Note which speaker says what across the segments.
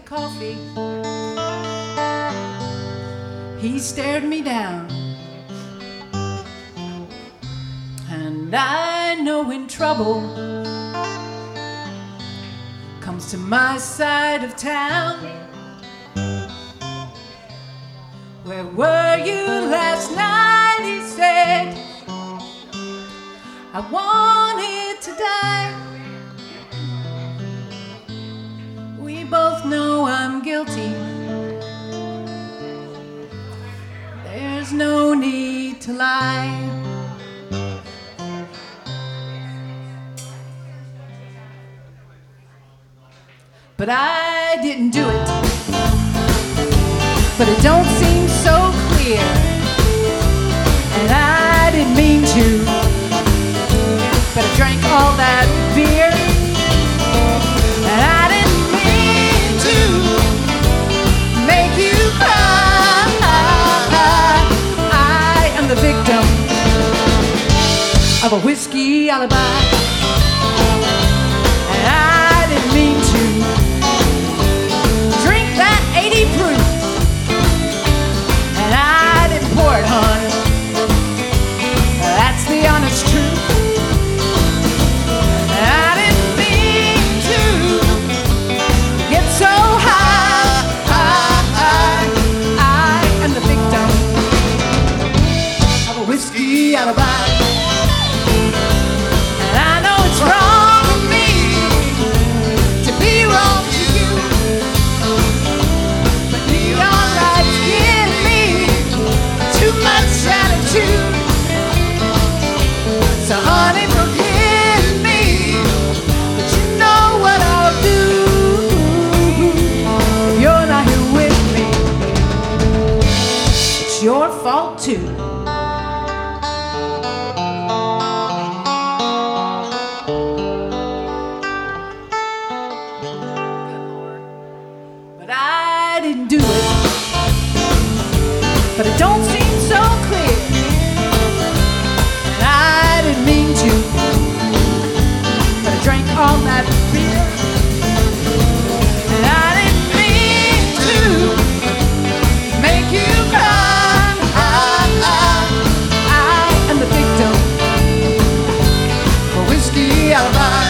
Speaker 1: coffee. He stared me down, and I know when trouble comes to my side of town. Where were you last night, he said. I wanted to die. We both know I'm guilty. There's no need to lie. But I didn't do it. But it don't seem so clear. And I didn't mean to. But I drank all that beer. And I didn't mean to make you cry. I am the victim of a whiskey alibi. And I didn't mean to drink that 80 proof. And I didn't pour it, hon. That's the honest truth. And I didn't mean to get so high. I am the victim of a whiskey alibi. And I know it's wrong for me to be wrong to you, but neon lights give me too much attitude. So honey, forgive me, but you know what I'll do if you're not here with me. It's your fault too. But I didn't do it. But it don't seem so clear. And I didn't mean to. But I drank all that beer. And I didn't mean to make you cry. I am the victim of a whiskey alibi.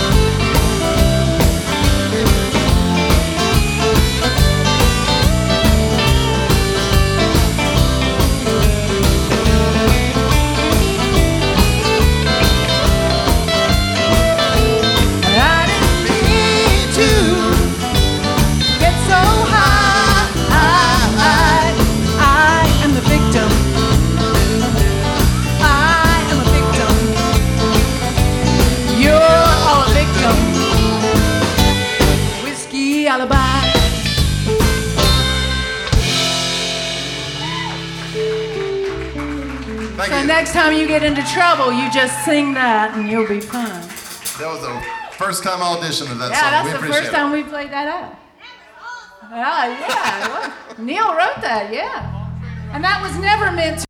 Speaker 1: Alibi.
Speaker 2: Thank
Speaker 1: So
Speaker 2: you.
Speaker 1: next time you get into trouble, you just sing that and you'll be fine.
Speaker 2: That was the first time audition of that
Speaker 1: Yeah,
Speaker 2: song.
Speaker 1: that's
Speaker 2: We
Speaker 1: the
Speaker 2: appreciate
Speaker 1: first
Speaker 2: it.
Speaker 1: time we played that out. Yeah. Well, Neil wrote that, yeah. And that was never meant to